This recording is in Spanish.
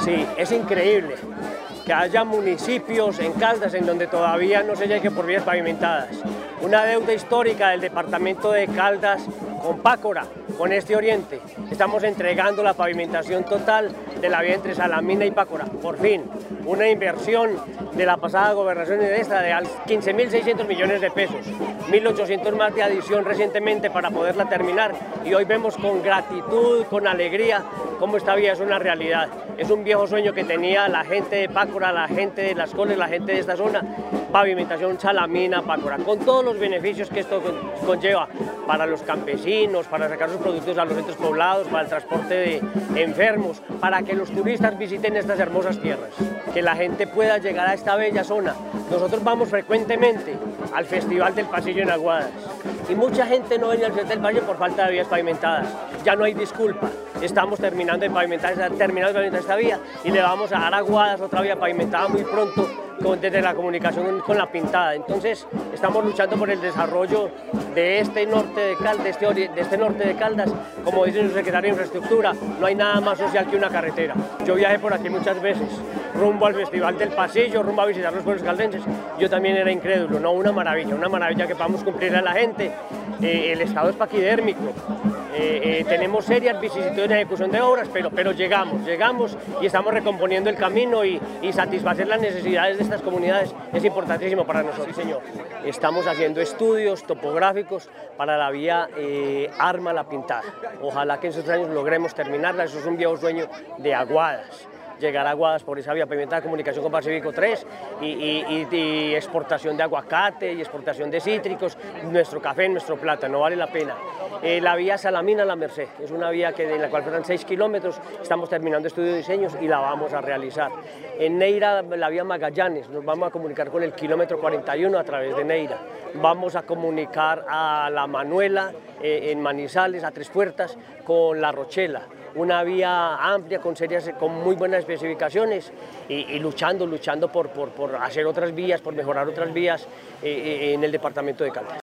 Sí, es increíble que haya municipios en Caldas en donde todavía no se llegue por vías pavimentadas. Una deuda histórica del departamento de Caldas con Pácora, con este oriente. Estamos entregando la pavimentación total de la vía entre Salamina y Pácora, por fin. Una inversión de la pasada gobernación y de esta de 15.600 millones de pesos, 1.800 más de adición recientemente para poderla terminar, y hoy vemos con gratitud, con alegría, cómo esta vía es una realidad. Es un viejo sueño que tenía la gente de Pácora, la gente de Las Coles, la gente de esta zona, pavimentación Salamina, Pácora, con todos los beneficios que esto conlleva para los campesinos, para sacar sus productos a los centros poblados, para el transporte de enfermos, para que los turistas visiten estas hermosas tierras, que la gente pueda llegar a esta bella zona. Nosotros vamos frecuentemente al Festival del Pasillo en Aguadas y mucha gente no viene al Festival del Pasillo por falta de vías pavimentadas. Ya no hay disculpa, estamos terminando de pavimentar esta vía y le vamos a dar a Aguadas otra vía pavimentada muy pronto desde la comunicación con la pintada. Entonces estamos luchando por el desarrollo de este norte de Caldas, de este norte de Caldas. Como dice el secretario de Infraestructura, no hay nada más social que una carretera. Yo viajé por aquí muchas veces, rumbo al Festival del Pasillo, rumbo a visitar los pueblos caldenses. Yo también era incrédulo, no, una maravilla que podamos cumplir a la gente. El estado es paquidérmico. Tenemos serias vicisitudes en ejecución de obras, pero llegamos y estamos recomponiendo el camino y satisfacer las necesidades de estas comunidades es importantísimo para nosotros. Sí, señor. Estamos haciendo estudios topográficos para la vía Arma La Pintada. Ojalá que en esos años logremos terminarla, eso es un viejo sueño de Aguadas. Llegar a Aguadas por esa vía pavimentada, comunicación con Pacífico 3 y exportación de aguacate y exportación de cítricos, nuestro café, nuestro plátano, vale la pena. La vía Salamina La Merced, es una vía en la cual faltan 6 kilómetros, estamos terminando estudios de diseños y la vamos a realizar. En Neira, la vía Magallanes, nos vamos a comunicar con el kilómetro 41 a través de Neira. Vamos a comunicar a La Manuela, en Manizales, a Tres Puertas, con La Rochela. Una vía amplia, con muy buenas especificaciones y luchando por hacer otras vías, por mejorar otras vías en el departamento de Caldas.